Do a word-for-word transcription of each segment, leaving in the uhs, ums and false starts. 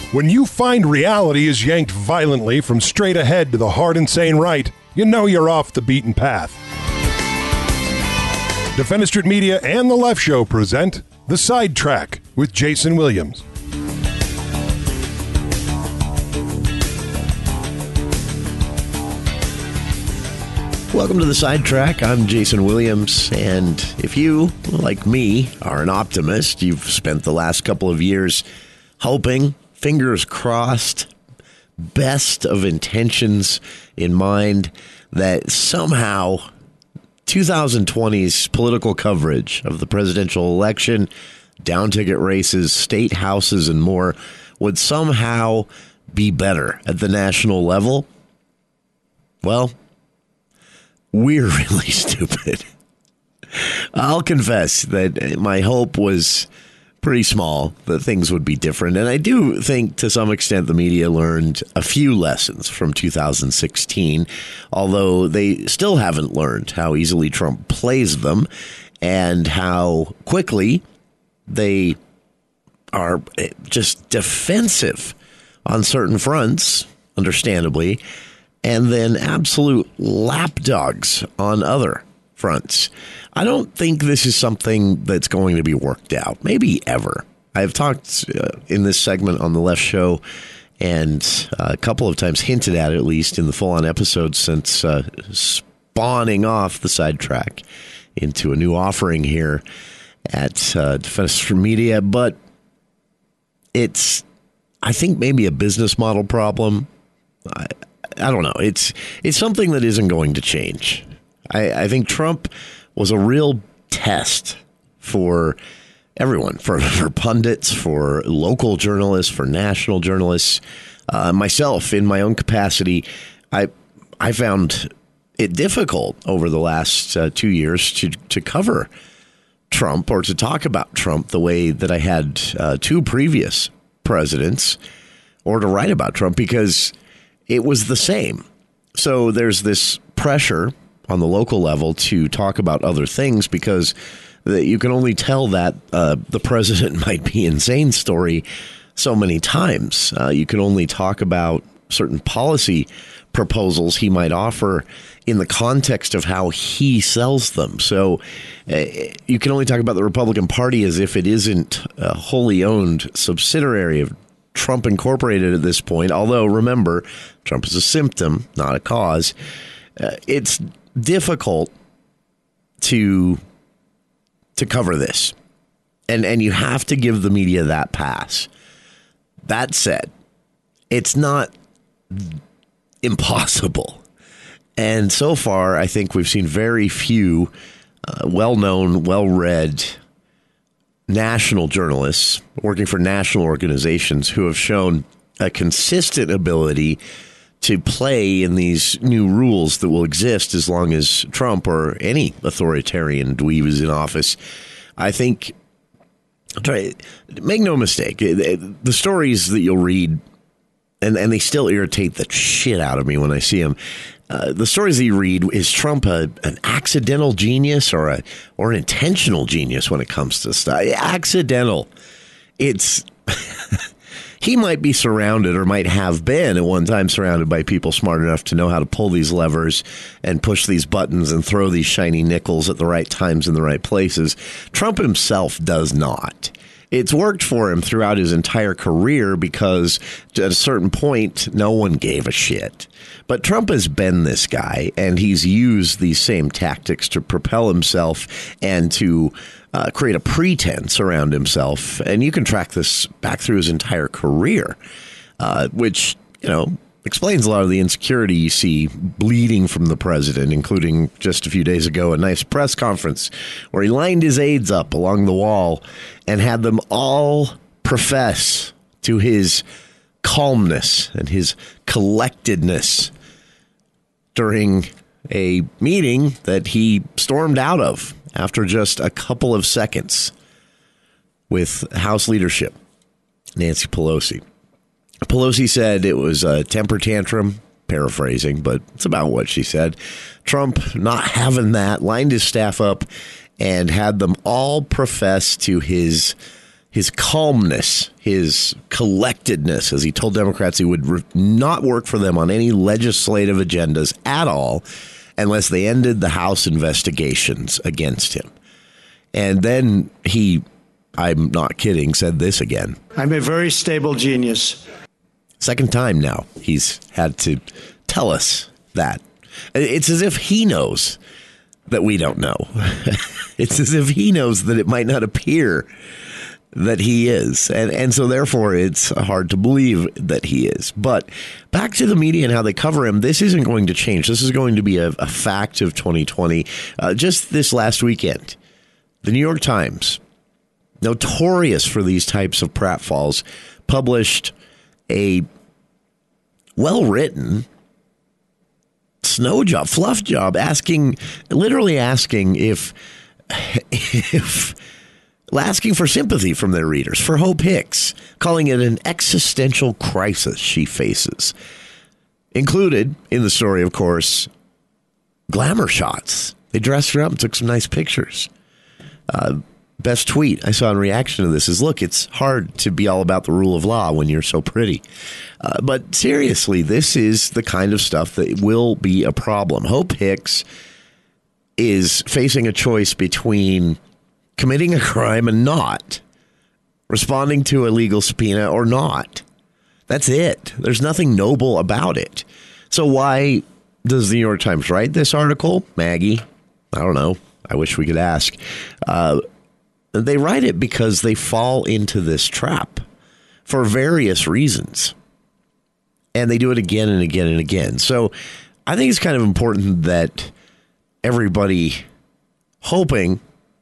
When you find reality is yanked violently from straight ahead to the hard insane right, you know you're off the beaten path. Defenestrate Media and The Left Show present The Sidetrack with Jason Williams. Welcome to The Sidetrack. I'm Jason Williams, and if you, like me, are an optimist, you've spent the last couple of years hoping, fingers crossed, best of intentions in mind, that somehow twenty twenty's political coverage of the presidential election, down-ticket races, state houses, and more would somehow be better at the national level. Well, we're really stupid. I'll confess that my hope was pretty small that things would be different. And I do think to some extent the media learned a few lessons from two thousand sixteen, although they still haven't learned how easily Trump plays them and how quickly they are just defensive on certain fronts, understandably, and then absolute lapdogs on other fronts. I don't think this is something that's going to be worked out, maybe ever. I've talked uh, in this segment on The Left Show and uh, a couple of times hinted at it, at least in the full-on episode since uh, spawning off The Sidetrack into a new offering here at uh, Defenestrate Media. But it's, I think, maybe a business model problem. I, I don't know. It's it's something that isn't going to change. I, I think Trump was a real test for everyone, for, for pundits, for local journalists, for national journalists. Uh, myself, in my own capacity, I I found it difficult over the last uh, two years to to cover Trump or to talk about Trump the way that I had uh, two previous presidents, or to write about Trump, because it was the same. So there's this pressure on the local level to talk about other things because you can only tell that uh, the president might be insane story so many times. Uh, you can only talk about certain policy proposals he might offer in the context of how he sells them. So uh, you can only talk about the Republican Party as if it isn't a wholly owned subsidiary of Trump Incorporated at this point, although remember, Trump is a symptom, not a cause. Uh, it's difficult to to cover this, and and you have to give the media that pass. That said, it's not impossible, and so far, I think we've seen very few uh, well-known, well-read national journalists working for national organizations who have shown a consistent ability to play in these new rules that will exist as long as Trump or any authoritarian dweeb is in office. I think, try, make no mistake, the stories that you'll read, and, and they still irritate the shit out of me when I see them. Uh, the stories that you read, is Trump a, an accidental genius or a or an intentional genius when it comes to stuff? Accidental. It's he might be surrounded or might have been at one time surrounded by people smart enough to know how to pull these levers and push these buttons and throw these shiny nickels at the right times in the right places. Trump himself does not. It's worked for him throughout his entire career because at a certain point, no one gave a shit. But Trump has been this guy, and he's used these same tactics to propel himself and to uh, create a pretense around himself. And you can track this back through his entire career, uh, which, you know, explains a lot of the insecurity you see bleeding from the president, including just a few days ago, a nice press conference where he lined his aides up along the wall and had them all profess to his calmness and his collectedness during a meeting that he stormed out of after just a couple of seconds with House leadership, Nancy Pelosi. Pelosi said it was a temper tantrum, paraphrasing, but it's about what she said. Trump, not having that, lined his staff up and had them all profess to his his calmness, his collectedness, as he told Democrats he would re- not work for them on any legislative agendas at all unless they ended the House investigations against him. And then he, I'm not kidding, said this again. I'm a very stable genius. Second time now he's had to tell us that. It's as if he knows that we don't know. It's as if he knows that it might not appear that he is. And and so therefore it's hard to believe that he is. But back to the media and how they cover him, this isn't going to change. This is going to be a, a fact of twenty twenty. Uh, just this last weekend, the New York Times, notorious for these types of pratfalls, published a well-written snow job, fluff job, asking, literally asking if, if, asking for sympathy from their readers, for Hope Hicks, calling it an existential crisis she faces. Included in the story, of course, glamour shots. They dressed her up and took some nice pictures. Uh, best tweet I saw in reaction to this is, look, it's hard to be all about the rule of law when you're so pretty. Uh, but seriously, this is the kind of stuff that will be a problem. Hope Hicks is facing a choice between committing a crime and not, responding to a legal subpoena or not. That's it. There's nothing noble about it. So why does the New York Times write this article? Maggie, I don't know. I wish we could ask. Uh, they write it because they fall into this trap for various reasons. And they do it again and again and again. So I think it's kind of important that everybody hoping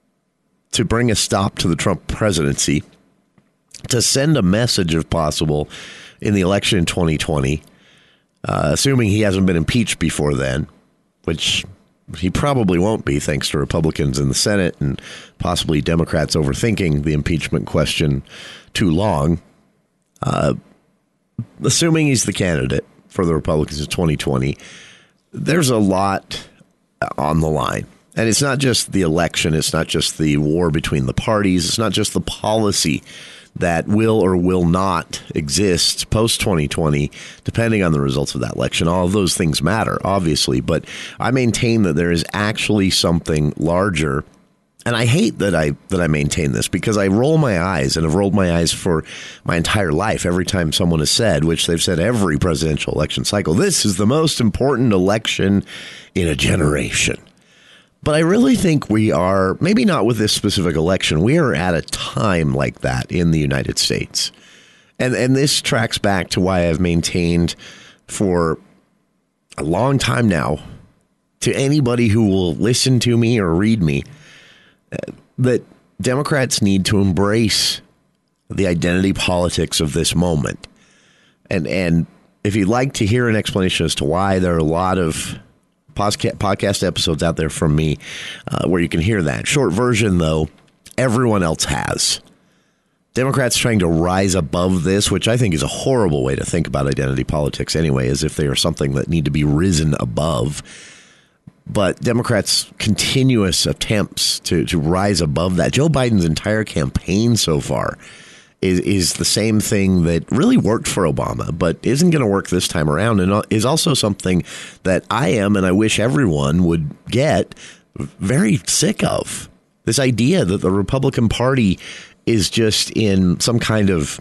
to bring a stop to the Trump presidency, to send a message, if possible, in the election in twenty twenty, uh, assuming he hasn't been impeached before then, which he probably won't be, thanks to Republicans in the Senate and possibly Democrats overthinking the impeachment question too long. Uh, assuming he's the candidate for the Republicans in twenty twenty, there's a lot on the line. And it's not just the election. It's not just the war between the parties. It's not just the policy that will or will not exist post twenty twenty, depending on the results of that election. All of those things matter, obviously. But I maintain that there is actually something larger. And I hate that I that I maintain this, because I roll my eyes and have rolled my eyes for my entire life every time someone has said, which they've said every presidential election cycle, this is the most important election in a generation. But I really think we are, maybe not with this specific election, we are at a time like that in the United States. And and this tracks back to why I've maintained for a long time now, to anybody who will listen to me or read me, that Democrats need to embrace the identity politics of this moment. And and if you'd like to hear an explanation as to why, there are a lot of podcast episodes out there from me uh, where you can hear that. Short version, though, everyone else has. Democrats trying to rise above this, which I think is a horrible way to think about identity politics anyway, as if they are something that need to be risen above. But Democrats' continuous attempts to, to rise above that. Joe Biden's entire campaign so far is, is the same thing that really worked for Obama, but isn't going to work this time around, and is also something that I am, and I wish everyone would get, very sick of. This idea that the Republican Party is just in some kind of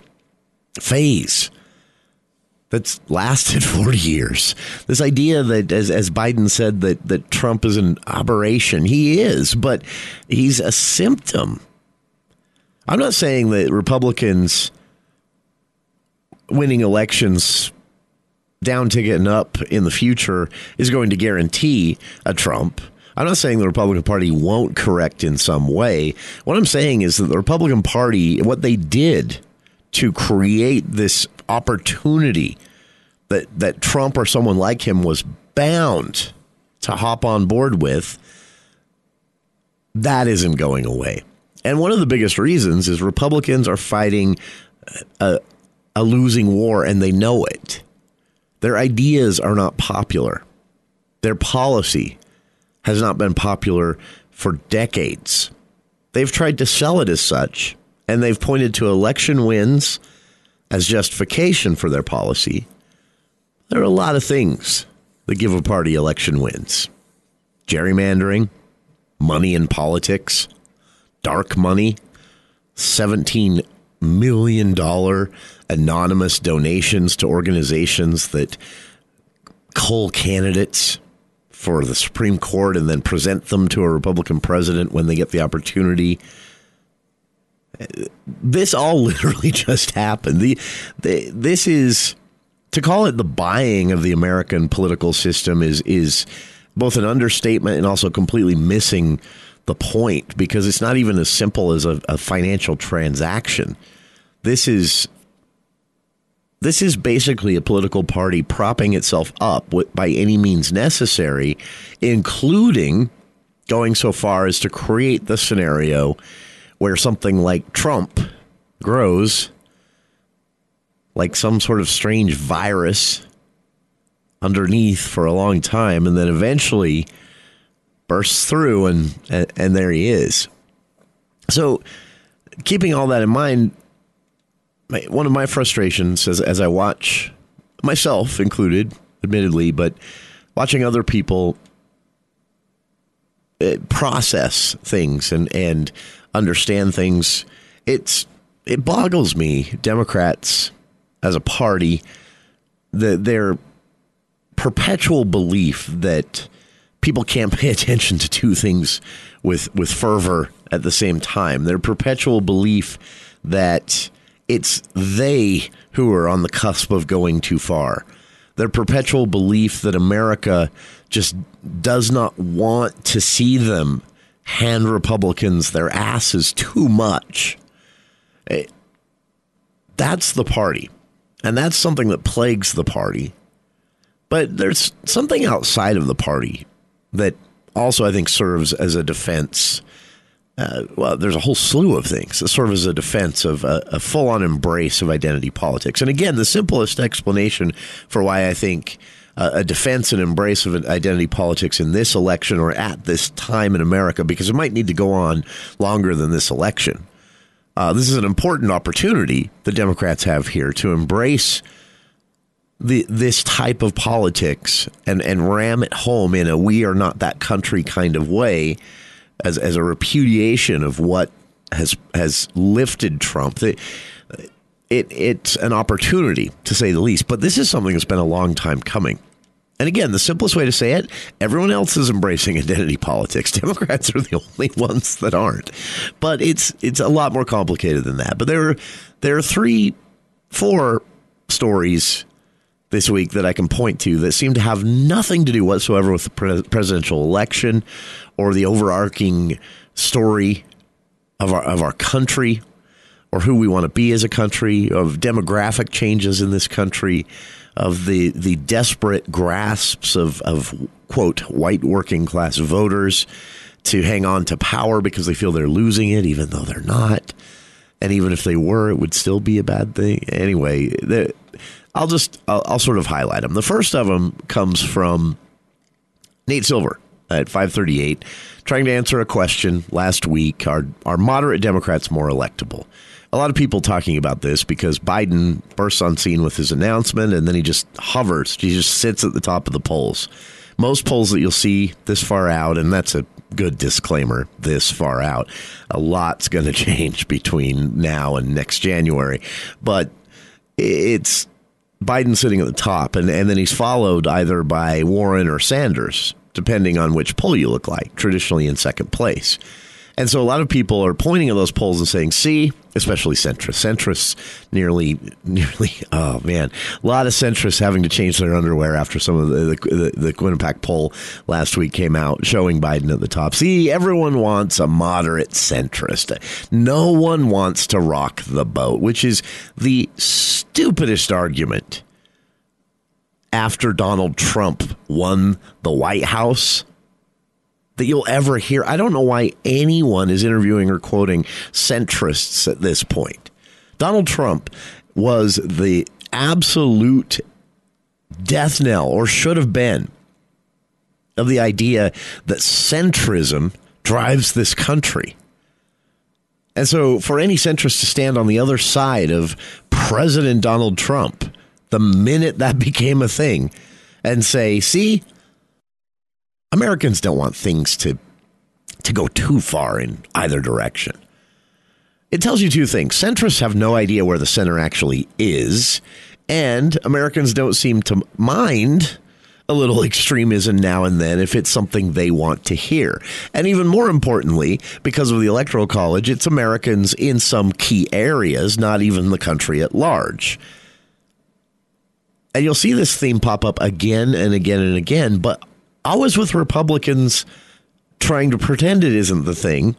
phase that's lasted forty years. This idea that, as as Biden said, that, that Trump is an aberration. He is, but he's a symptom. I'm not saying that Republicans winning elections down ticket and up in the future is going to guarantee a Trump. I'm not saying the Republican Party won't correct in some way. What I'm saying is that the Republican Party, what they did to create this opportunity that, that Trump or someone like him was bound to hop on board with, that isn't going away. And one of the biggest reasons is Republicans are fighting a, a losing war, and they know it. Their ideas are not popular. Their policy has not been popular for decades. They've tried to sell it as such, and they've pointed to election wins as justification for their policy, there are a lot of things that give a party election wins. Gerrymandering, money in politics, dark money, seventeen million dollars anonymous donations to organizations that cull candidates for the Supreme Court and then present them to a Republican president when they get the opportunity. This all literally just happened. The, the this is, to call it the buying of the American political system is is both an understatement and also completely missing the point, because it's not even as simple as a, a financial transaction. This is this is basically a political party propping itself up with, by any means necessary, including going so far as to create the scenario where something like Trump grows like some sort of strange virus underneath for a long time and then eventually bursts through and, and, and there he is. So keeping all that in mind, my, one of my frustrations as, as I watch, myself included, admittedly, but watching other people uh, process things and, and understand things, it's it boggles me, Democrats as a party, that their perpetual belief that people can't pay attention to two things with with fervor at the same time. Their perpetual belief that it's they who are on the cusp of going too far. Their perpetual belief that America just does not want to see them hand Republicans their asses too much. That's the party. And that's something that plagues the party. But there's something outside of the party that also, I think, serves as a defense. Uh, well, there's a whole slew of things that serve as a defense of a, a full-on embrace of identity politics. And again, the simplest explanation for why I think uh, a defense and embrace of identity politics in this election or at this time in America, because it might need to go on longer than this election. Uh, this is an important opportunity the Democrats have here to embrace the this type of politics and, and ram it home in a we are not that country kind of way as as a repudiation of what has has lifted Trump. It, it it's an opportunity, to say the least. But this is something that's been a long time coming. And again, the simplest way to say it, everyone else is embracing identity politics. Democrats are the only ones that aren't. But it's it's a lot more complicated than that. But there are, there are three, four stories this week that I can point to that seem to have nothing to do whatsoever with the pre- presidential election or the overarching story of our of our country or who we want to be as a country, of demographic changes in this country, of the the desperate grasps of, of, quote, white working class voters to hang on to power because they feel they're losing it, even though they're not. And even if they were, it would still be a bad thing. Anyway, the, I'll just I'll, I'll sort of highlight them. The first of them comes from Nate Silver at five thirty-eight, trying to answer a question last week. Are, are moderate Democrats more electable? A lot of people talking about this because Biden bursts on scene with his announcement and then he just hovers. He just sits at the top of the polls. Most polls that you'll see this far out, and that's a good disclaimer, this far out, a lot's going to change between now and next January. But it's Biden sitting at the top, and, and then he's followed either by Warren or Sanders, depending on which poll you look like, traditionally in second place. And so a lot of people are pointing at those polls and saying, see, especially centrists, centrists nearly, nearly, oh man, a lot of centrists having to change their underwear after some of the, the, the Quinnipiac poll last week came out showing Biden at the top. See, everyone wants a moderate centrist. No one wants to rock the boat, which is the stupidest argument after Donald Trump won the White House that you'll ever hear. I don't know why anyone is interviewing or quoting centrists at this point. Donald Trump was the absolute death knell, or should have been, of the idea that centrism drives this country. And so for any centrist to stand on the other side of President Donald Trump, the minute that became a thing, and say, see, Americans don't want things to, to go too far in either direction. It tells you two things. Centrists have no idea where the center actually is, and Americans don't seem to mind a little extremism now and then if it's something they want to hear. And even more importantly, because of the Electoral College, it's Americans in some key areas, not even the country at large. And you'll see this theme pop up again and again and again, but always with Republicans trying to pretend it isn't the thing.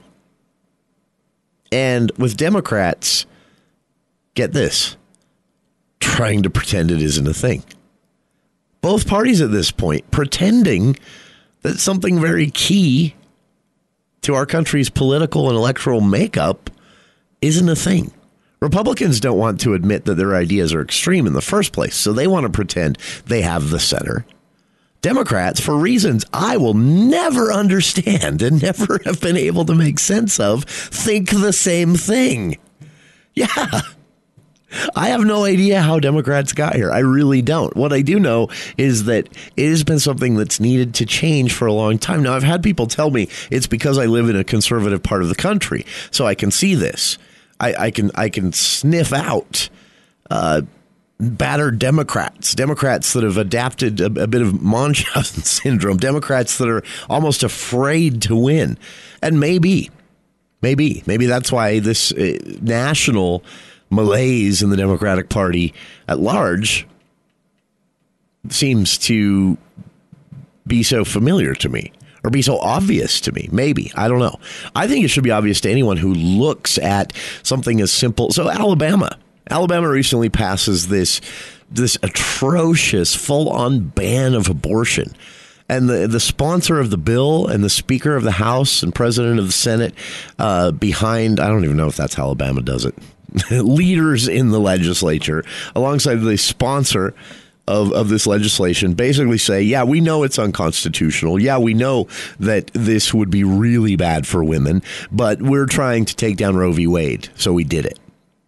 And with Democrats, get this, trying to pretend it isn't a thing. Both parties at this point pretending that something very key to our country's political and electoral makeup isn't a thing. Republicans don't want to admit that their ideas are extreme in the first place, so they want to pretend they have the center. Democrats, for reasons I will never understand and never have been able to make sense of, think the same thing. Yeah. I have no idea how Democrats got here. I really don't. What I do know is that it has been something that's needed to change for a long time. Now, I've had people tell me it's because I live in a conservative part of the country, so I can see this. I, I can I can sniff out uh, battered Democrats, Democrats that have adapted a, a bit of Munchausen syndrome, Democrats that are almost afraid to win. And maybe, maybe, maybe that's why this uh, national malaise in the Democratic Party at large seems to be so familiar to me, or be so obvious to me. Maybe. I don't know. I think it should be obvious to anyone who looks at something as simple. So Alabama. Alabama recently passes this this atrocious full-on ban of abortion. And the, the sponsor of the bill and the Speaker of the House and President of the Senate uh, behind, I don't even know if that's how Alabama does it, leaders in the legislature, alongside the sponsor of, of this legislation, basically say, yeah, we know it's unconstitutional. Yeah, we know that this would be really bad for women, but we're trying to take down Roe v. Wade, so we did it.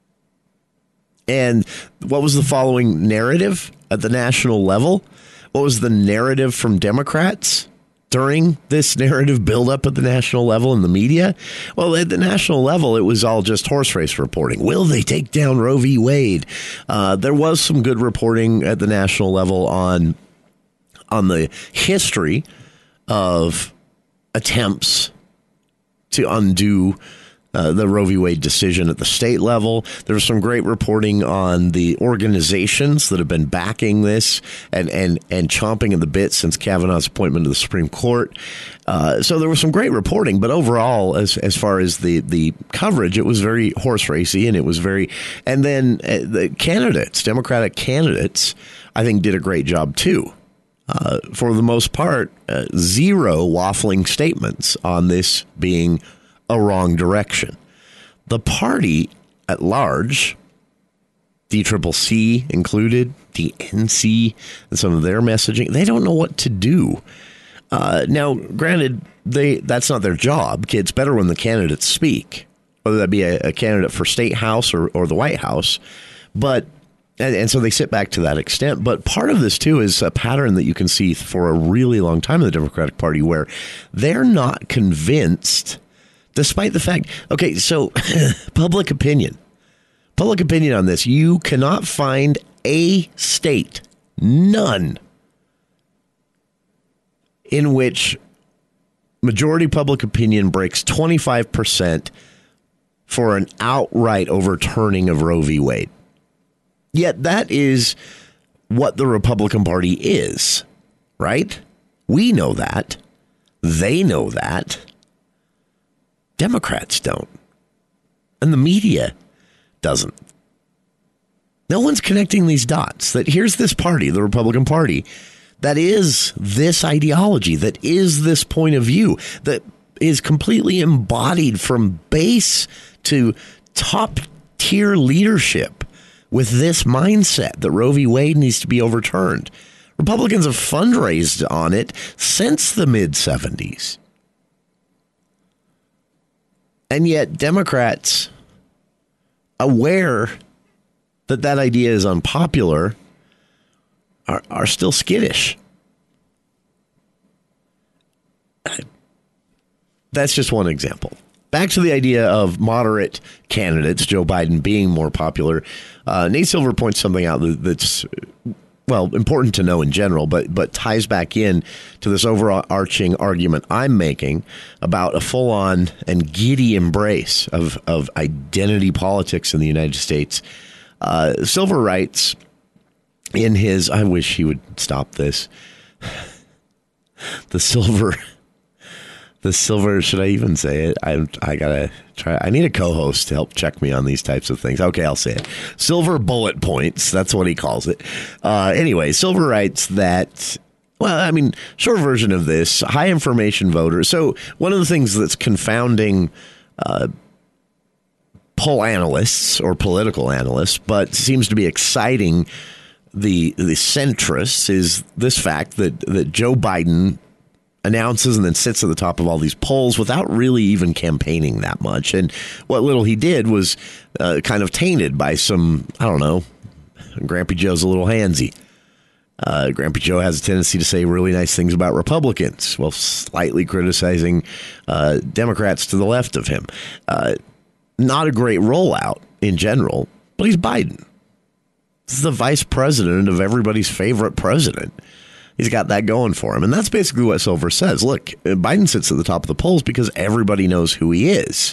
And what was the following narrative at the national level? What was the narrative from Democrats during this narrative buildup at the national level in the media? Well, at the national level, it was all just horse race reporting. Will they take down Roe v. Wade? Uh, there was some good reporting at the national level on on the history of attempts to undo Uh, the Roe v. Wade decision at the state level. There was some great reporting on the organizations that have been backing this and and and chomping at the bit since Kavanaugh's appointment to the Supreme Court. Uh, so there was some great reporting, but overall, as as far as the the coverage, it was very horse racy, and it was very. And then uh, the candidates, Democratic candidates, I think did a great job too. Uh, for the most part, uh, zero waffling statements on this being a wrong direction. The party at large, D C C C included, the N C, and some of their messaging, they don't know what to do. Uh, now, granted, they that's not their job. It's better when the candidates speak, whether that be a, a candidate for State House or, or the White House. But and, and so they sit back to that extent. But part of this, too, is a pattern that you can see for a really long time in the Democratic Party where they're not convinced. Despite the fact, okay, so public opinion, public opinion on this, you cannot find a state, none, in which majority public opinion breaks twenty-five percent for an outright overturning of Roe v. Wade. Yet that is what the Republican Party is, right? We know that. They know that. Democrats don't. And the media doesn't. No one's connecting these dots. That here's this party, the Republican Party, that is this ideology, that is this point of view, that is completely embodied from base to top tier leadership with this mindset that Roe v. Wade needs to be overturned. Republicans have fundraised on it since the mid seventies. And yet Democrats, aware that that idea is unpopular, are, are still skittish. That's just one example. Back to the idea of moderate candidates, Joe Biden being more popular. Uh, Nate Silver points something out that's, well, important to know in general, but but ties back in to this overarching argument I'm making about a full-on and giddy embrace of, of identity politics in the United States. Uh, Silver writes in his, I wish he would stop this, the Silver... The Silver, should I even say it? I I gotta try. I need a co-host to help check me on these types of things. Okay, I'll say it. Silver bullet points. That's what he calls it. Uh, anyway, Silver writes that, well, I mean, short version of this, high information voters. So one of the things that's confounding uh, poll analysts or political analysts, but seems to be exciting the the centrists, is this fact that, that Joe Biden announces and then sits at the top of all these polls without really even campaigning that much. And what little he did was uh, kind of tainted by some, I don't know, Grampy Joe's a little handsy. Uh, Grampy Joe has a tendency to say really nice things about Republicans while slightly criticizing uh, Democrats to the left of him. Uh, not a great rollout in general, but he's Biden. This is the vice president of everybody's favorite president. He's got that going for him. And that's basically what Silver says. Look, Biden sits at the top of the polls because everybody knows who he is.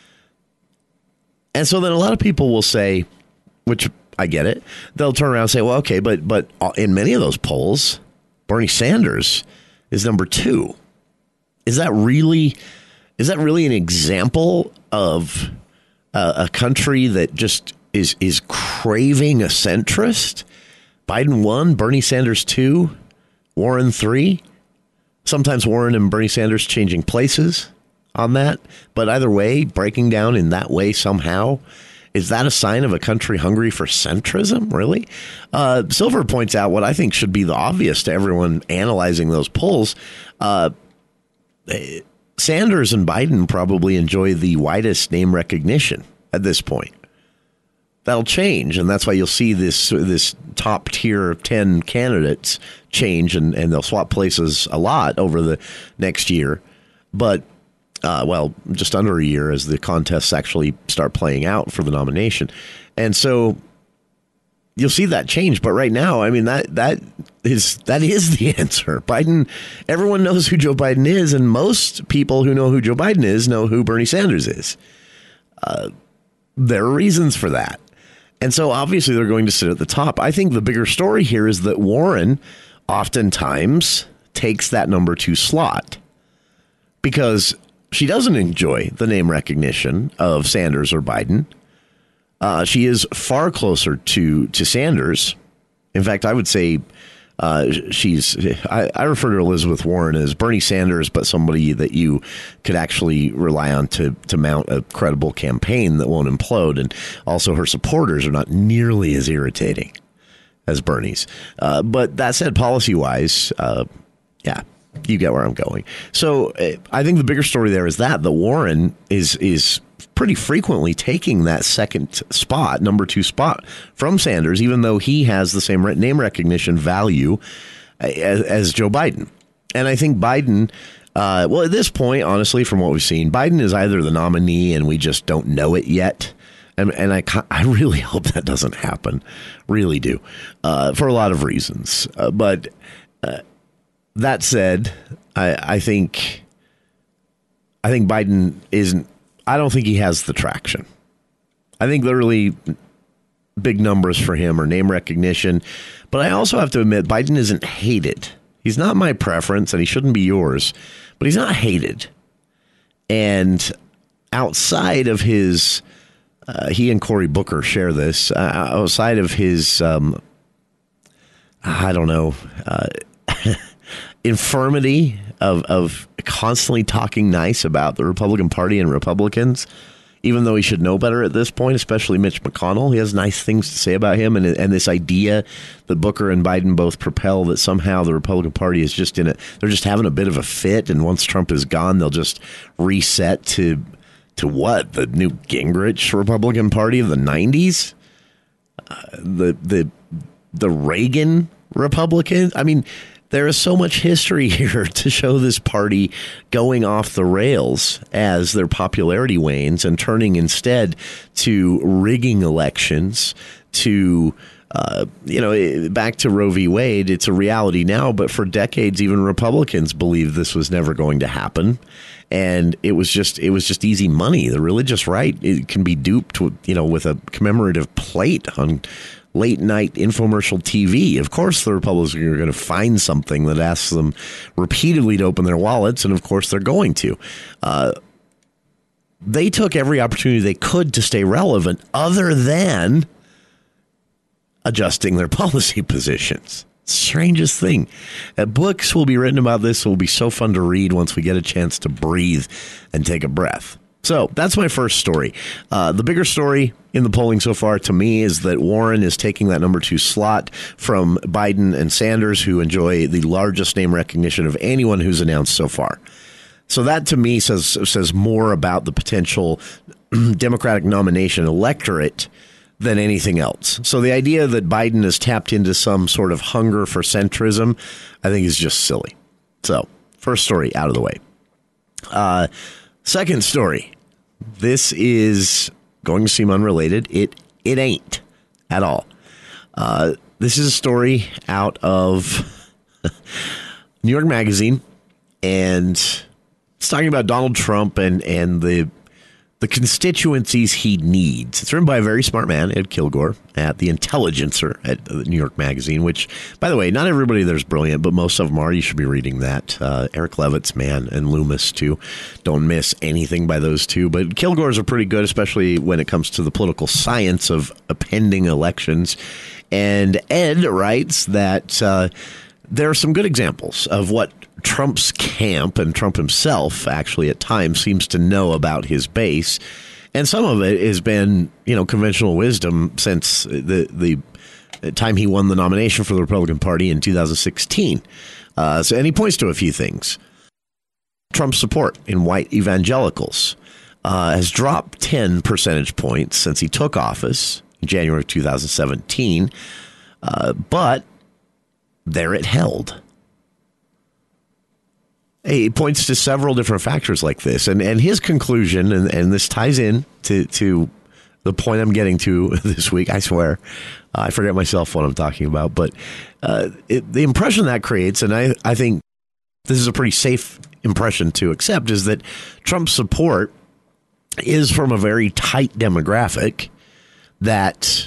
And so then a lot of people will say, which I get it, they'll turn around and say, well, okay, but but in many of those polls, Bernie Sanders is number two. Is that really, is that really an example of a, a country that just is, is craving a centrist? Biden one, Bernie Sanders two. Warren three, sometimes Warren and Bernie Sanders changing places on that. But either way, breaking down in that way somehow, is that a sign of a country hungry for centrism, really? Uh, Silver points out what I think should be the obvious to everyone analyzing those polls. Uh, Sanders and Biden probably enjoy the widest name recognition at this point. That'll change, and that's why you'll see this this top tier ten candidates change, and, and they'll swap places a lot over the next year. But, uh, well, just under a year as the contests actually start playing out for the nomination. And so you'll see that change. But right now, I mean, that that is that is the answer. Biden, everyone knows who Joe Biden is, and most people who know who Joe Biden is know who Bernie Sanders is. Uh, there are reasons for that. And so obviously they're going to sit at the top. I think the bigger story here is that Warren oftentimes takes that number two slot because she doesn't enjoy the name recognition of Sanders or Biden. Uh, she is far closer to, to Sanders. In fact, I would say uh, she's I, I refer to Elizabeth Warren as Bernie Sanders, but somebody that you could actually rely on to, to mount a credible campaign that won't implode. And also her supporters are not nearly as irritating as Bernie's. Uh, but that said, policy wise, uh, yeah, you get where I'm going. So uh, I think the bigger story there is that the Warren is is pretty frequently taking that second spot, number two spot from Sanders, even though he has the same name recognition value as, as Joe Biden. And I think Biden, uh, well, at this point, honestly, from what we've seen, Biden is either the nominee and we just don't know it yet. And, and I, I really hope that doesn't happen. Really do. Uh, for a lot of reasons. Uh, but uh, that said, I, I think I think Biden isn't. I don't think he has the traction. I think literally big numbers for him or name recognition. But I also have to admit, Biden isn't hated. He's not my preference, and he shouldn't be yours. But he's not hated. And outside of his, uh, he and Cory Booker share this, uh, outside of his, um, I don't know, uh, infirmity of, of constantly talking nice about the Republican Party and Republicans, even though he should know better at this point, especially Mitch McConnell. He has nice things to say about him. And, and this idea that Booker and Biden both propel that somehow the Republican Party is just in it. They're just having a bit of a fit. And once Trump is gone, they'll just reset to to what? The Newt Gingrich Republican Party of the nineties? Uh, the the the Reagan Republicans? I mean, there is so much history here to show this party going off the rails as their popularity wanes and turning instead to rigging elections, to, uh, you know, back to Roe v. Wade. It's a reality now, but for decades, even Republicans believed this was never going to happen. And it was just it was just easy money. The religious right, it can be duped, you know, with a commemorative plate on late night infomercial T V. Of course, the Republicans are going to find something that asks them repeatedly to open their wallets, and of course, they're going to. Uh, they took every opportunity they could to stay relevant, other than adjusting their policy positions. Strangest thing. Uh, books will be written about this. It will be so fun to read once we get a chance to breathe and take a breath. So that's my first story. Uh, the bigger story in the polling so far to me is that Warren is taking that number two slot from Biden and Sanders, who enjoy the largest name recognition of anyone who's announced so far. So that to me says says more about the potential Democratic nomination electorate than anything else. So the idea that Biden has tapped into some sort of hunger for centrism, I think is just silly. So first story out of the way. Uh, second story. This is going to seem unrelated. It it ain't at all. Uh, this is a story out of New York Magazine, and it's talking about Donald Trump and, and the the constituencies he needs. It's written by a very smart man, Ed Kilgore, at The Intelligencer at New York Magazine, which, by the way, not everybody there's brilliant, but most of them are. You should be reading that. Uh, Eric Levitz, man, and Loomis, too. Don't miss anything by those two. But Kilgore's are pretty good, especially when it comes to the political science of pending elections. And Ed writes that uh, there are some good examples of what Trump's camp and Trump himself actually at times seems to know about his base. And some of it has been, you know, conventional wisdom since the the time he won the nomination for the Republican Party in two thousand sixteen. Uh, so, and he points to a few things. Trump's support in white evangelicals uh, has dropped ten percentage points since he took office in January of two thousand seventeen. Uh, but there it held. He points to several different factors like this, and, and his conclusion, and, and this ties in to, to the point I'm getting to this week, I swear. Uh, I forget myself what I'm talking about, but uh, it, the impression that creates, and I, I think this is a pretty safe impression to accept, is that Trump's support is from a very tight demographic that,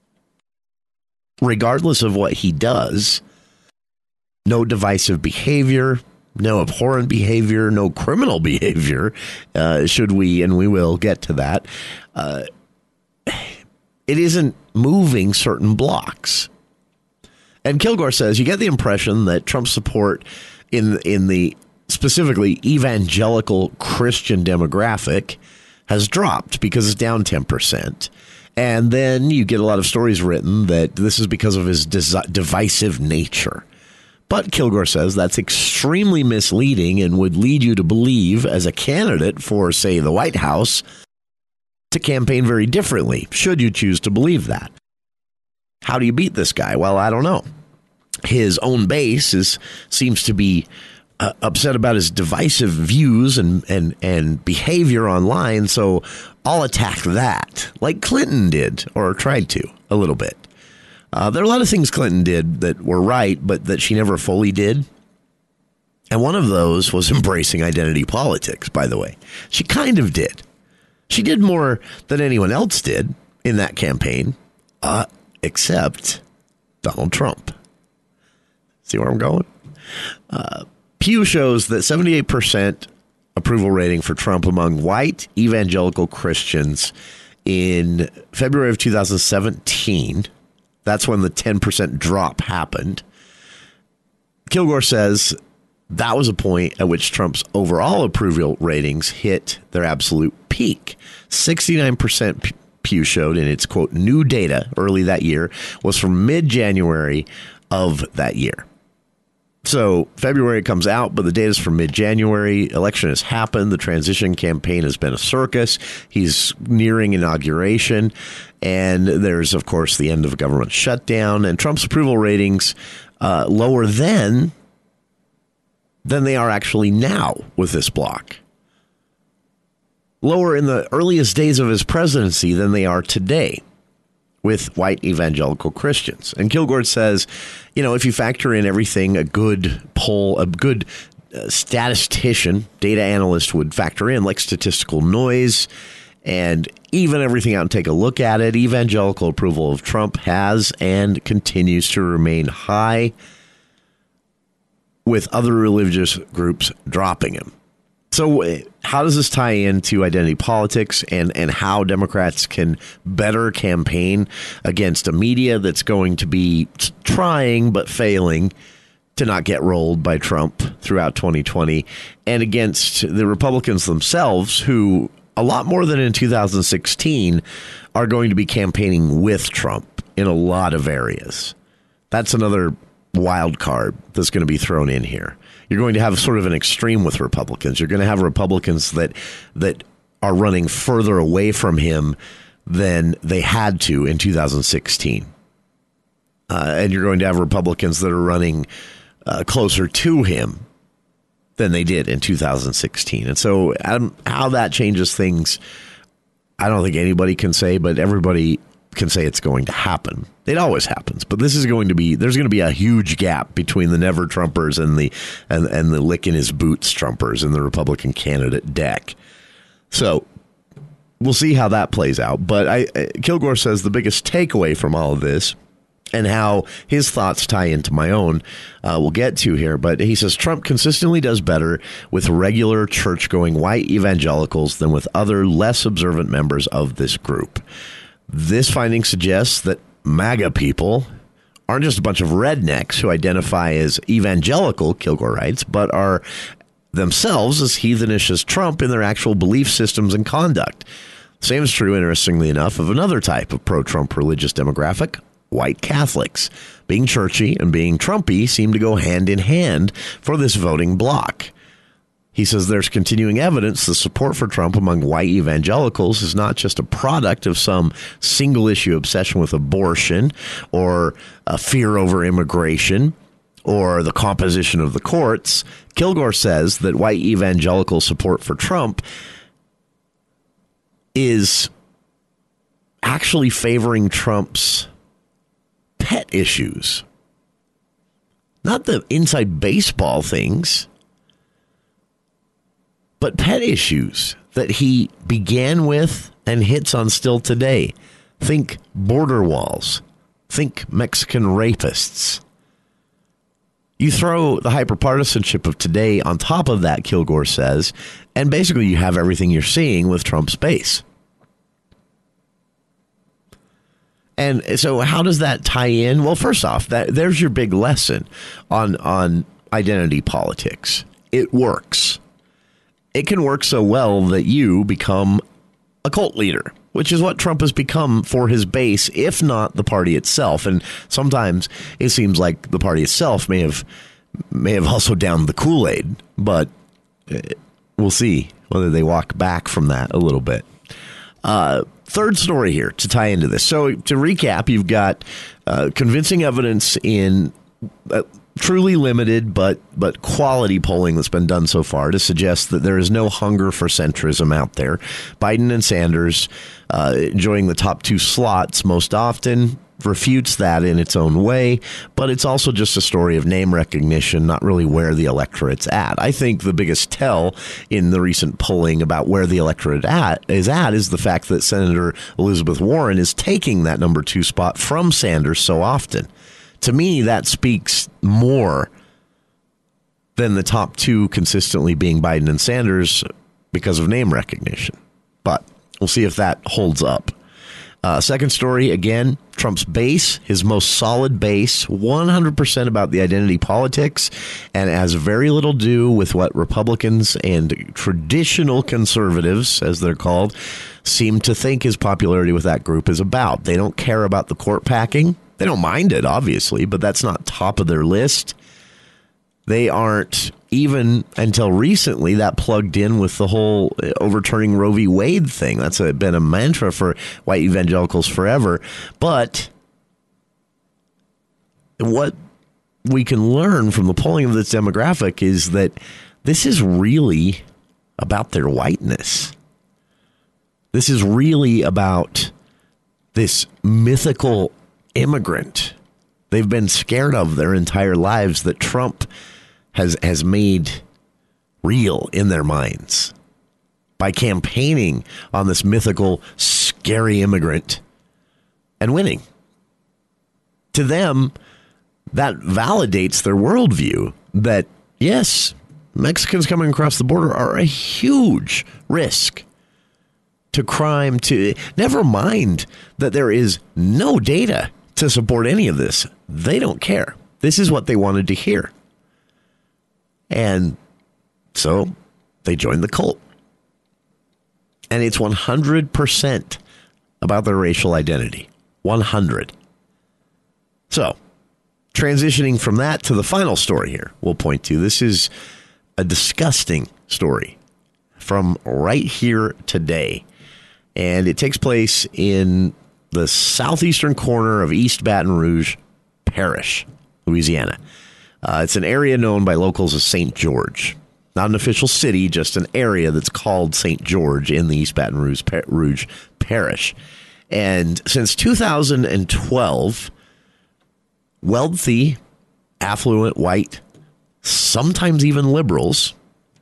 regardless of what he does, no divisive behavior, no abhorrent behavior, no criminal behavior, uh, should we, and we will get to that, uh, it isn't moving certain blocks. And Kilgore says you get the impression that Trump's support in in the specifically evangelical Christian demographic has dropped because it's down ten percent. And then you get a lot of stories written that this is because of his dis- divisive nature. But Kilgore says that's extremely misleading and would lead you to believe, as a candidate for, say, the White House, to campaign very differently, should you choose to believe that. How do you beat this guy? Well, I don't know. His own base is seems to be uh, upset about his divisive views and, and, and behavior online, so I'll attack that, like Clinton did, or tried to, a little bit. Uh, there are a lot of things Clinton did that were right, but that she never fully did. And one of those was embracing identity politics, by the way. She kind of did. She did more than anyone else did in that campaign, uh, except Donald Trump. See where I'm going? Uh, Pew shows that seventy-eight percent approval rating for Trump among white evangelical Christians in February of two thousand seventeen. That's when the ten percent drop happened. Kilgore says that was a point at which Trump's overall approval ratings hit their absolute peak. sixty-nine percent Pew showed in its, quote, new data early that year was from mid-January of that year. So February comes out, but the data's from mid-January. Election has happened. The transition campaign has been a circus. He's nearing inauguration. And there's, of course, the end of government shutdown. And Trump's approval ratings uh, lower then than they are actually now with this bloc. Lower in the earliest days of his presidency than they are today with white evangelical Christians. And Kilgore says, you know, if you factor in everything a good poll, a good uh, statistician, data analyst would factor in, like statistical noise, and even everything out and take a look at it, evangelical approval of Trump has and continues to remain high, with other religious groups dropping him. So how does this tie into identity politics and, and how Democrats can better campaign against a media that's going to be trying but failing to not get rolled by Trump throughout twenty twenty, and against the Republicans themselves, who a lot more than in two thousand sixteen are going to be campaigning with Trump in a lot of areas? That's another wild card that's going to be thrown in here. You're going to have sort of an extreme with Republicans. You're going to have Republicans that that are running further away from him than they had to in two thousand sixteen. Uh, and you're going to have Republicans that are running uh, closer to him than they did in two thousand sixteen. And so um, how that changes things, I don't think anybody can say, but everybody can say it's going to happen. It always happens, but this is going to be, there's going to be a huge gap between the never Trumpers and the and, and the lick in his boots Trumpers in the Republican candidate deck. So we'll see how that plays out. But I, Kilgore says the biggest takeaway from all of this, and how his thoughts tie into my own, uh, we'll get to here. But he says Trump consistently does better with regular church-going white evangelicals than with other less observant members of this group. This finding suggests that MAGA people aren't just a bunch of rednecks who identify as evangelical, Kilgore writes, but are themselves as heathenish as Trump in their actual belief systems and conduct. Same is true, interestingly enough, of another type of pro-Trump religious demographic, white Catholics. Being churchy and being Trumpy seem to go hand in hand for this voting bloc. He says there's continuing evidence the support for Trump among white evangelicals is not just a product of some single-issue obsession with abortion or a fear over immigration or the composition of the courts. Kilgore says that white evangelical support for Trump is actually favoring Trump's pet issues, not the inside baseball things, but pet issues that he began with and hits on still today. Think border walls. Think Mexican rapists. You throw the hyperpartisanship of today on top of that, Kilgore says, and basically you have everything you're seeing with Trump's base. And so how does that tie in? Well, first off, that there's your big lesson on, on identity politics. It works. It can work so well that you become a cult leader, which is what Trump has become for his base, if not the party itself. And sometimes it seems like the party itself may have may have also downed the Kool-Aid, but we'll see whether they walk back from that a little bit. Uh, third story here to tie into this. So to recap, you've got uh, convincing evidence in uh, truly limited but but quality polling that's been done so far to suggest that there is no hunger for centrism out there. Biden and Sanders uh, enjoying the top two slots most often refutes that in its own way, but it's also just a story of name recognition, not really where the electorate's at. I think the biggest tell in the recent polling about where the electorate at is at is the fact that Senator Elizabeth Warren is taking that number two spot from Sanders so often. To me, that speaks more than the top two consistently being Biden and Sanders because of name recognition. But we'll see if that holds up. Uh, second story, again, Trump's base, his most solid base, one hundred percent about the identity politics, and has very little to do with what Republicans and traditional conservatives, as they're called, seem to think his popularity with that group is about. They don't care about the court packing. They don't mind it, obviously, but that's not top of their list. They aren't even until recently that plugged in with the whole overturning Roe v. Wade thing. That's a, been a mantra for white evangelicals forever. But what we can learn from the polling of this demographic is that this is really about their whiteness. This is really about this mythical immigrant they've been scared of their entire lives that Trump has has made real in their minds by campaigning on this mythical, scary immigrant and winning. To them, that validates their worldview that, yes, Mexicans coming across the border are a huge risk to crime, to never mind that there is no data to support any of this. They don't care. This is what they wanted to hear. And so they joined the cult. And it's one hundred percent about their racial identity. one hundred. So, transitioning from that to the final story here, we'll point to. This is a disgusting story from right here today. And it takes place in the southeastern corner of East Baton Rouge Parish, Louisiana. Uh, it's an area known by locals as Saint George. Not an official city, just an area that's called Saint George in the East Baton Rouge, Par- Rouge Parish. And since two thousand twelve, wealthy, affluent, white, sometimes even liberals,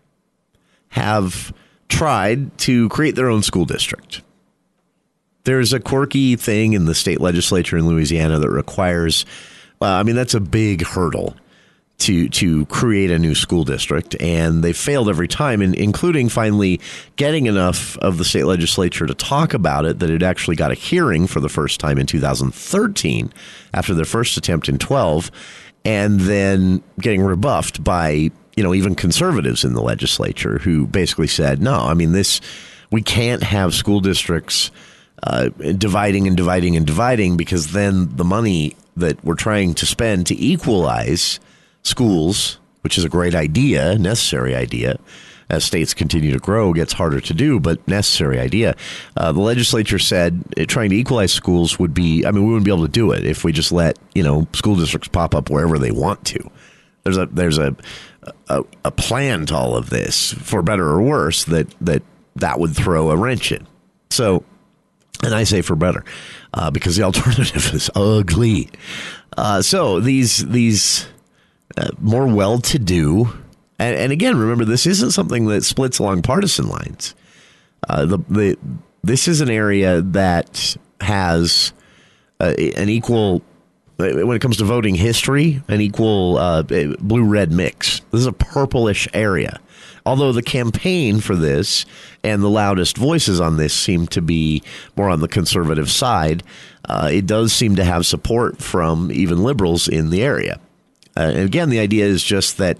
have tried to create their own school district. There's a quirky thing in the state legislature in Louisiana that requires, well, I mean, that's a big hurdle to to create a new school district, and they failed every time, and including finally getting enough of the state legislature to talk about it that it actually got a hearing for the first time in two thousand thirteen after their first attempt in twelve, and then getting rebuffed by, you know, even conservatives in the legislature who basically said, no, I mean, this, we can't have school districts uh, dividing and dividing and dividing, because then the money that we're trying to spend to equalize schools, which is a great idea, necessary idea, as states continue to grow, gets harder to do, but necessary idea. Uh, the legislature said uh, trying to equalize schools would be, I mean, we wouldn't be able to do it if we just let, you know, school districts pop up wherever they want to. There's a there's a a, a plan to all of this, for better or worse, that that that would throw a wrench in. So, and I say for better, uh, because the alternative is ugly. Uh, so these these. Uh, more well-to-do, and, and again, remember, this isn't something that splits along partisan lines. Uh, the the this is an area that has uh, an equal, when it comes to voting history, an equal uh, blue-red mix. This is a purplish area. Although the campaign for this and the loudest voices on this seem to be more on the conservative side, uh, it does seem to have support from even liberals in the area. Uh, and again, the idea is just that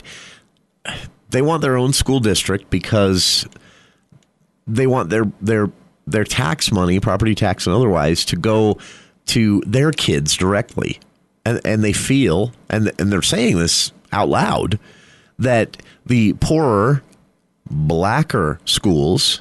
they want their own school district because they want their their their tax money, property tax and otherwise, to go to their kids directly. And and they feel, and and they're saying this out loud, that the poorer, blacker schools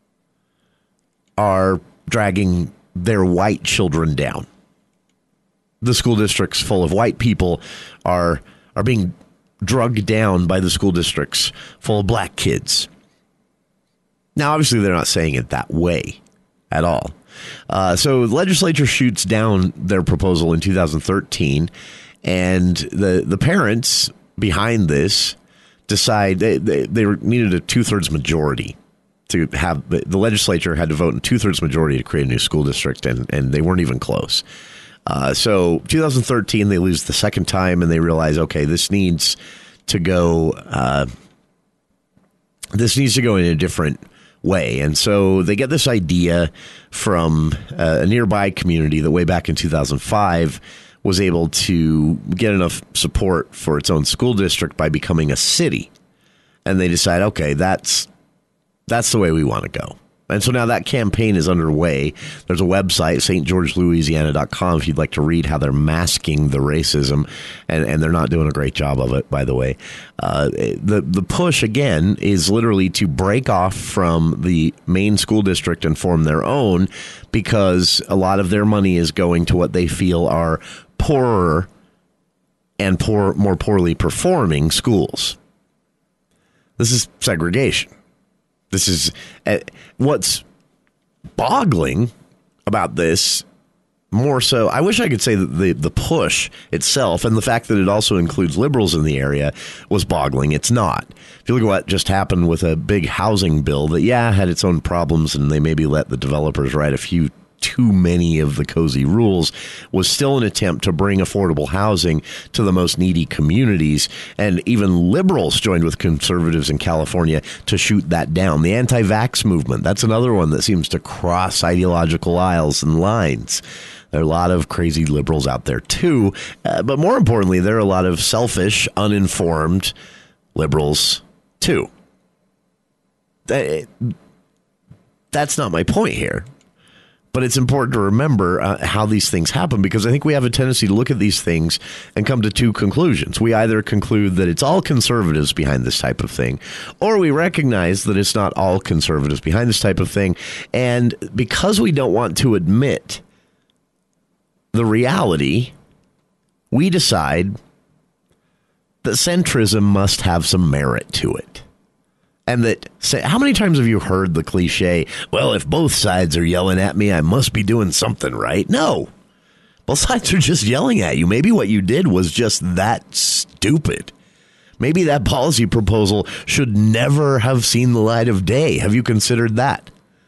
are dragging their white children down. The school districts full of white people are are being drugged down by the school districts full of black kids. Now, obviously, they're not saying it that way at all. Uh, so the legislature shoots down their proposal in two thousand thirteen, and the, the parents behind this decide they, they, they needed a two-thirds majority to have the, the legislature had to vote in two-thirds majority to create a new school district, and, and they weren't even close. Uh, so two thousand thirteen, they lose the second time, and they realize, okay, this needs to go. Uh, this needs to go in a different way, and so they get this idea from uh, a nearby community that way back in two thousand five was able to get enough support for its own school district by becoming a city, and they decide, okay, that's that's the way we want to go. And so now that campaign is underway. There's a website, St George Louisiana dot com, if you'd like to read how they're masking the racism. And, and they're not doing a great job of it, by the way. Uh, the, the push, again, is literally to break off from the main school district and form their own, because a lot of their money is going to what they feel are poorer and poor, more poorly performing schools. This is segregation. This is uh, what's boggling about this. More so, I wish I could say that the, the push itself and the fact that it also includes liberals in the area was boggling. It's not. If you look at what just happened with a big housing bill that, yeah, had its own problems, and they maybe let the developers write a few too many of the cozy rules, was still an attempt to bring affordable housing to the most needy communities. And even liberals joined with conservatives in California to shoot that down. The anti-vax movement, that's another one that seems to cross ideological aisles and lines. There are a lot of crazy liberals out there, too. Uh, but more importantly, there are a lot of selfish, uninformed liberals, too. That, that's not my point here. But it's important to remember uh, how these things happen, because I think we have a tendency to look at these things and come to two conclusions. We either conclude that it's all conservatives behind this type of thing, or we recognize that it's not all conservatives behind this type of thing. And because we don't want to admit the reality, we decide that centrism must have some merit to it. And that, say, how many times have you heard the cliche, well, if both sides are yelling at me, I must be doing something right? No. Both sides are just yelling at you. Maybe what you did was just that stupid. Maybe that policy proposal should never have seen the light of day. Have you considered that?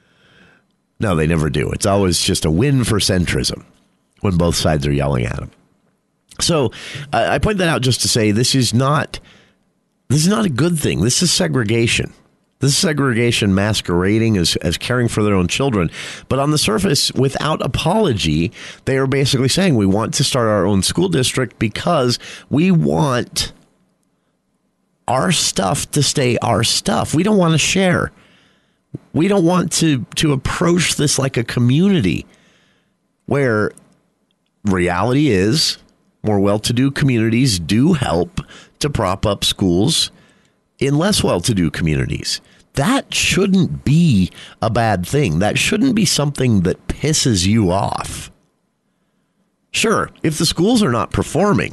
No, they never do. It's always just a win for centrism when both sides are yelling at them. So uh, I point that out just to say this is not... This is not a good thing. This is segregation. This is segregation masquerading as, as caring for their own children. But on the surface, without apology, they are basically saying we want to start our own school district because we want our stuff to stay our stuff. We don't want to share. We don't want to, to approach this like a community where reality is more well-to-do communities do help to prop up schools in less well-to-do communities. That shouldn't be a bad thing. That shouldn't be something that pisses you off. Sure, if the schools are not performing,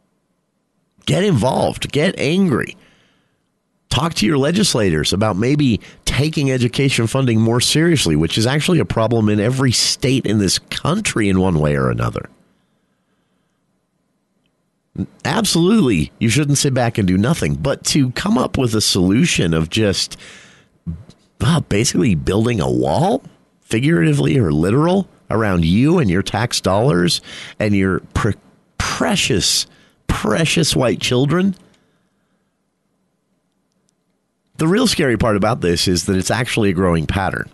get involved, get angry. Talk to your legislators about maybe taking education funding more seriously, which is actually a problem in every state in this country in one way or another. Absolutely, you shouldn't sit back and do nothing, but to come up with a solution of just uh, basically building a wall, figuratively or literal, around you and your tax dollars and your pre- precious, precious white children. The real scary part about this is that it's actually a growing pattern,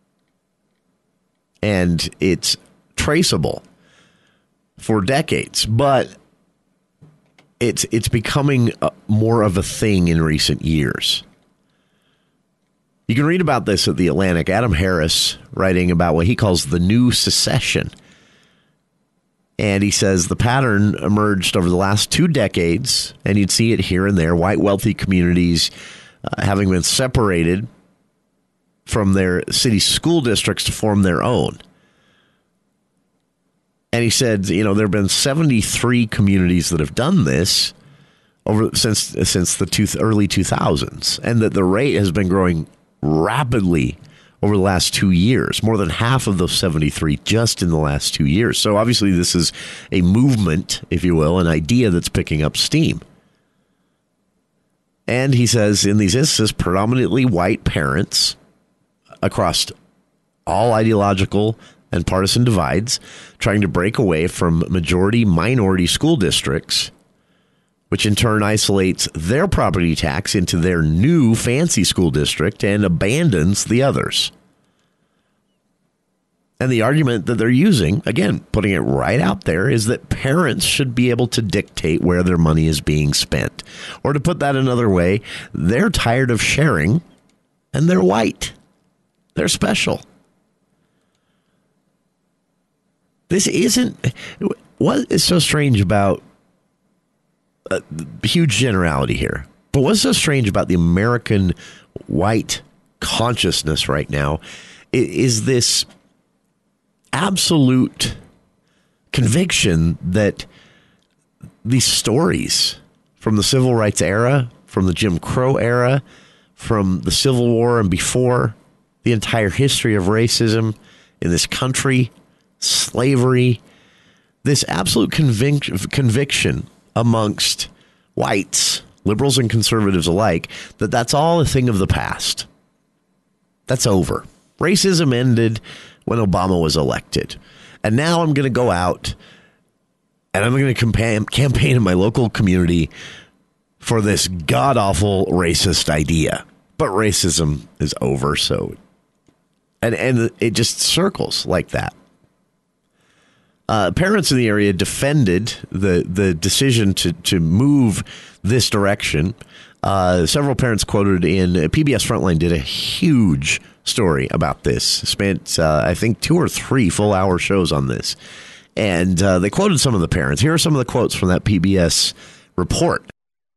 and it's traceable for decades, but It's it's becoming a, more of a thing in recent years. You can read about this at The Atlantic. Adam Harris writing about what he calls the new secession. And he says the pattern emerged over the last two decades, and you'd see it here and there. White wealthy communities uh, having been separated from their city school districts to form their own. And he said, you know, there have been seventy-three communities that have done this over since since the two, early two thousands, and that the rate has been growing rapidly over the last two years, more than half of those seventy-three just in the last two years. So obviously this is a movement, if you will, an idea that's picking up steam. And he says in these instances, predominantly white parents across all ideological and partisan divides, trying to break away from majority minority school districts, which in turn isolates their property tax into their new fancy school district and abandons the others. And the argument that they're using, again, putting it right out there, is that parents should be able to dictate where their money is being spent. Or to put that another way, they're tired of sharing and they're white. They're special. This isn't... What is so strange about... Uh, huge generality here. But what's so strange about the American white consciousness right now is this absolute conviction that these stories from the civil rights era, from the Jim Crow era, from the Civil War and before, the entire history of racism in this country, slavery, this absolute convic- conviction amongst whites, liberals and conservatives alike, that that's all a thing of the past. That's over. Racism ended when Obama was elected. And now I'm going to go out and I'm going to campaign, campaign in my local community for this god-awful racist idea. But racism is over, so... And, and it just circles like that. Uh, parents in the area defended the, the decision to, to move this direction. Uh, several parents quoted in P B S Frontline did a huge story about this. Spent, uh, I think, two or three full-hour shows on this. And uh, they quoted some of the parents. Here are some of the quotes from that P B S report.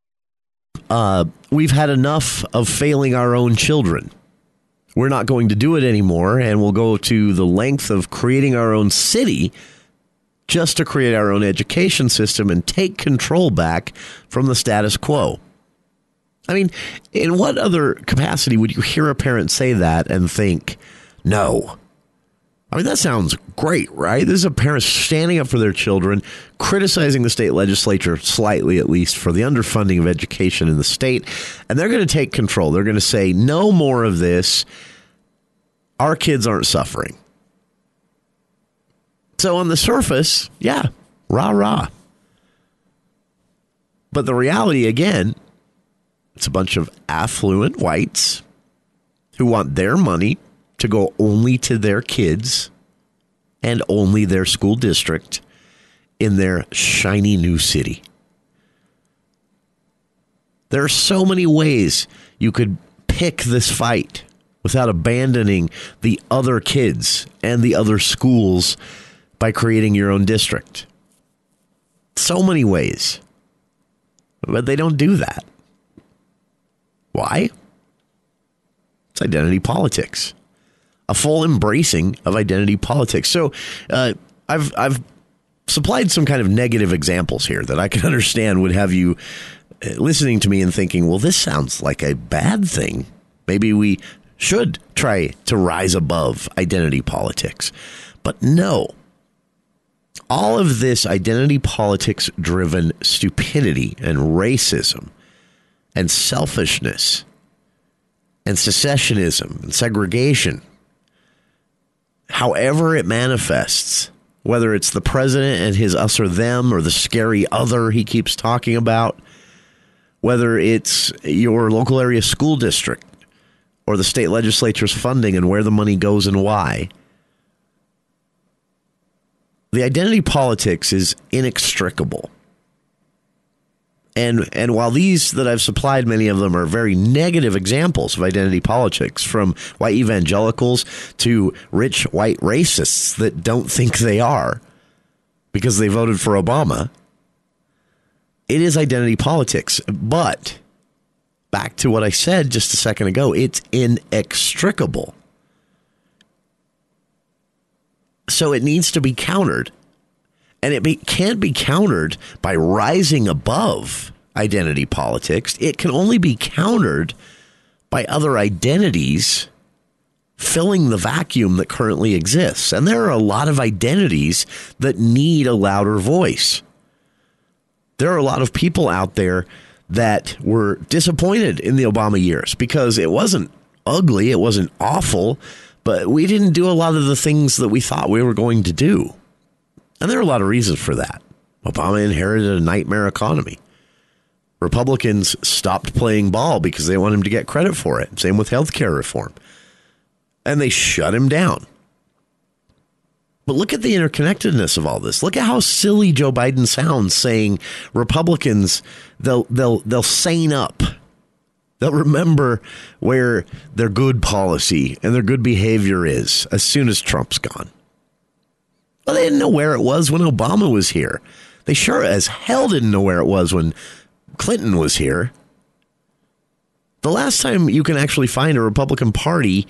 Uh, we've had enough of failing our own children. We're not going to do it anymore, and we'll go to the length of creating our own city just to create our own education system and take control back from the status quo. I mean, in what other capacity would you hear a parent say that and think, no? I mean, that sounds great, right? This is a parent standing up for their children, criticizing the state legislature, slightly at least, for the underfunding of education in the state. And they're going to take control. They're going to say, no more of this. Our kids aren't suffering. So on the surface, yeah, rah, rah. But the reality, again, it's a bunch of affluent whites who want their money to go only to their kids and only their school district in their shiny new city. There are so many ways you could pick this fight without abandoning the other kids and the other schools by creating your own district. So many ways. But they don't do that. Why? It's identity politics. A full embracing of identity politics. So uh, I've I've supplied some kind of negative examples here that I can understand would have you listening to me and thinking, well, this sounds like a bad thing. Maybe we should try to rise above identity politics. But no. All of this identity politics driven stupidity and racism and selfishness and secessionism and segregation, however it manifests, whether it's the president and his us or them or the scary other he keeps talking about, whether it's your local area school district or the state legislature's funding and where the money goes and why, the identity politics is inextricable. And and while these that I've supplied, many of them are very negative examples of identity politics, from white evangelicals to rich white racists that don't think they are because they voted for Obama, it is identity politics. But back to what I said just a second ago, it's inextricable. So it needs to be countered. And it be, can't be countered by rising above identity politics. It can only be countered by other identities filling the vacuum that currently exists. And there are a lot of identities that need a louder voice. There are a lot of people out there that were disappointed in the Obama years because it wasn't ugly, it wasn't awful, but we didn't do a lot of the things that we thought we were going to do. And there are a lot of reasons for that. Obama inherited a nightmare economy. Republicans stopped playing ball because they want him to get credit for it. Same with health care reform. And they shut him down. But look at the interconnectedness of all this. Look at how silly Joe Biden sounds saying Republicans, they'll they'll they'll sane up They'll remember where their good policy and their good behavior is as soon as Trump's gone. Well, they didn't know where it was when Obama was here. They sure as hell didn't know where it was when Clinton was here. The last time you can actually find a Republican Party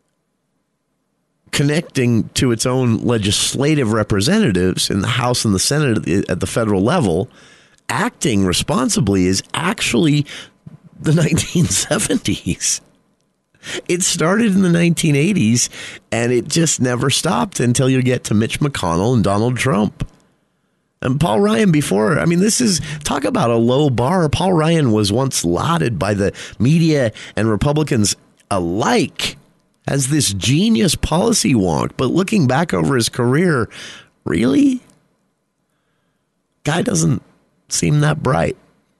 connecting to its own legislative representatives in the House and the Senate at the, at the federal level, acting responsibly, is actually the nineteen seventies. It started in the nineteen eighties, and it just never stopped until you get to Mitch McConnell and Donald Trump. And Paul Ryan before, I mean, this is, talk about a low bar. Paul Ryan was once lauded by the media and Republicans alike as this genius policy wonk. But looking back over his career, really? Guy doesn't seem that bright.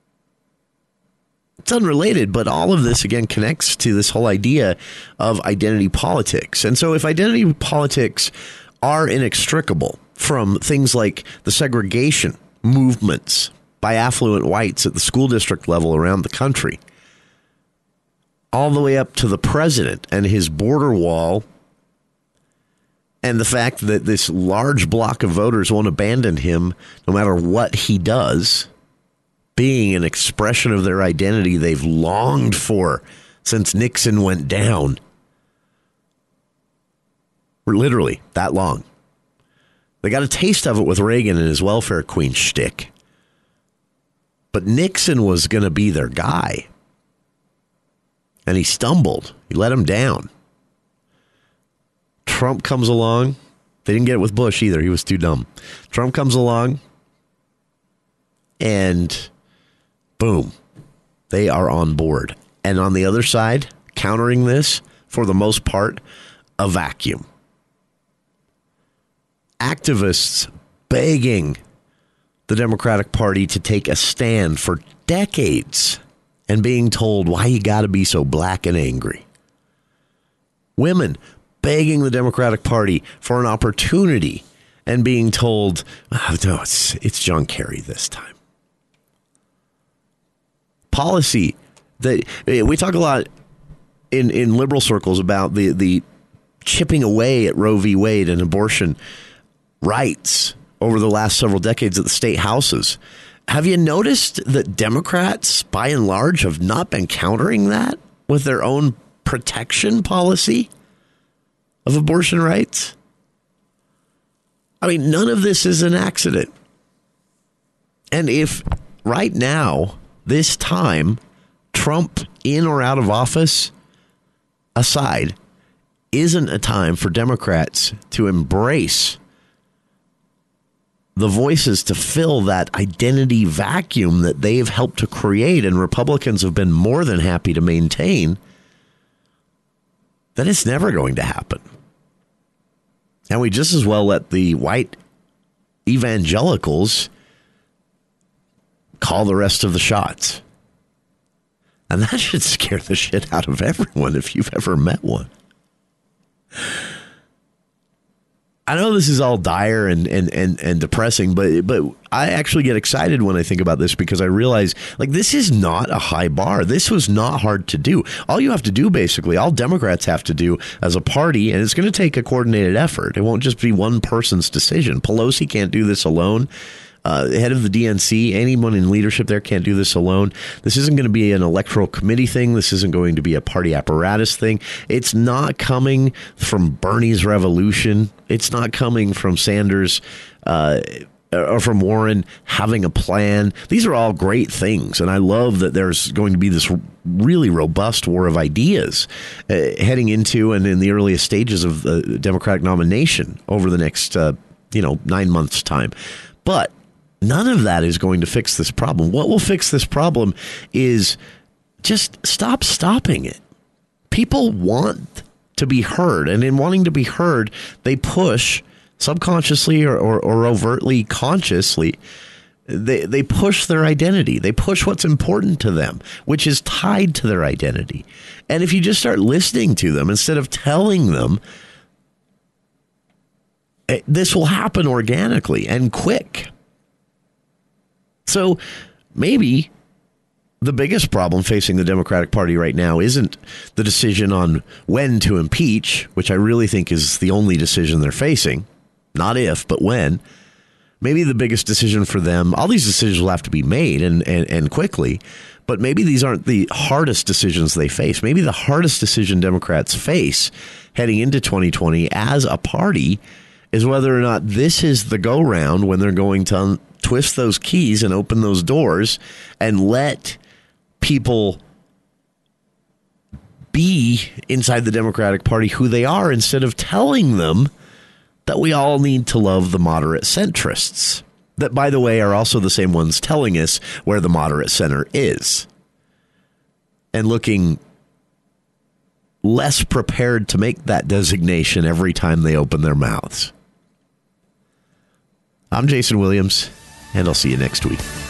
It's unrelated, but all of this, again, connects to this whole idea of identity politics. And so if identity politics are inextricable from things like the segregation movements by affluent whites at the school district level around the country, all the way up to the president and his border wall, and the fact that this large block of voters won't abandon him no matter what he does, being an expression of their identity they've longed for since Nixon went down. Literally that long. They got a taste of it with Reagan and his welfare queen shtick. But Nixon was going to be their guy. And he stumbled. He let him down. Trump comes along. They didn't get it with Bush either. He was too dumb. Trump comes along. And boom, they are on board. And on the other side, countering this, for the most part, a vacuum. Activists begging the Democratic Party to take a stand for decades and being told why you got to be so black and angry. Women begging the Democratic Party for an opportunity and being told, oh, no, it's, it's John Kerry this time. Policy that we talk a lot in, in liberal circles about the, the chipping away at Roe v. Wade and abortion rights over the last several decades at the state houses. Have you noticed that Democrats, by and large, have not been countering that with their own protection policy of abortion rights? I mean, none of this is an accident. And if right now, this time, Trump in or out of office aside, isn't a time for Democrats to embrace the voices to fill that identity vacuum that they've helped to create and Republicans have been more than happy to maintain, then it's never going to happen. And we just as well let the white evangelicals call the rest of the shots. And that should scare the shit out of everyone if you've ever met one. I know this is all dire and, and, and, and depressing, but but I actually get excited when I think about this because I realize, like, this is not a high bar. This was not hard to do. All you have to do, basically, all Democrats have to do as a party, and it's going to take a coordinated effort. It won't just be one person's decision. Pelosi can't do this alone. Uh, the head of the D N C, anyone in leadership there can't do this alone. This isn't going to be an electoral committee thing. This isn't going to be a party apparatus thing. It's not coming from Bernie's revolution. It's not coming from Sanders uh, or from Warren having a plan. These are all great things. And I love that there's going to be this really robust war of ideas uh, heading into and in the earliest stages of the Democratic nomination over the next, uh, you know, nine months' time. But none of that is going to fix this problem. What will fix this problem is just stop stopping it. People want to be heard, and in wanting to be heard, they push subconsciously or, or, or overtly consciously. They, they push their identity. They push what's important to them, which is tied to their identity. And if you just start listening to them instead of telling them, this will happen organically and quick. So maybe the biggest problem facing the Democratic Party right now isn't the decision on when to impeach, which I really think is the only decision they're facing. Not if, but when. Maybe the biggest decision for them, all these decisions will have to be made and, and, and quickly, but maybe these aren't the hardest decisions they face. Maybe the hardest decision Democrats face heading into twenty twenty as a party is whether or not this is the go-round when they're going to un- twist those keys and open those doors and let people be inside the Democratic Party who they are instead of telling them that we all need to love the moderate centrists. That, by the way, are also the same ones telling us where the moderate center is. And looking less prepared to make that designation every time they open their mouths. I'm Jason Williams, and I'll see you next week.